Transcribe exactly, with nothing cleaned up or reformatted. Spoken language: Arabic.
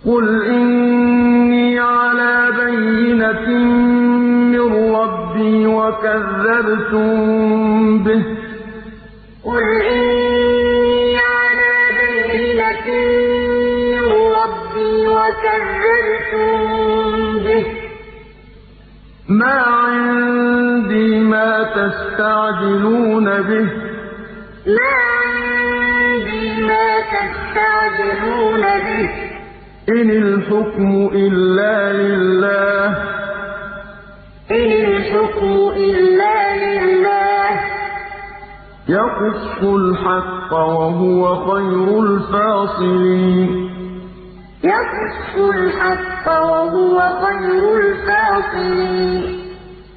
قُلْ إِنِّي عَلَىٰ بَيِّنَةٍ مِّن رَّبِّي وَكَذَّبْتُم بِهِ ۚ مَا عِندِي مَا تَسْتَعْجِلُونَ بِهِ ۚ إِنِ الْحُكْمُ إِلَّا لِلَّهِ ۖ يَقُصُّ الْحَقَّ ۖ وَهُوَ خَيْرُ الْفَاصِلِينَ قُلْ إِنِّي عَلَىٰ بَيِّنَةٍ مِّن رَّبِّي وَكَذَّبْتُم بِهِ ۚ مَا عِندِي مَا تَسْتَعْجِلُونَ بِهِ ۚ إِنِ الْحُكْمُ إِلَّا لِلَّهِ ۖ يَقُصُّ الْحَقَّ ۖ وَهُوَ خَيْرُ الْفَاصِلِينَ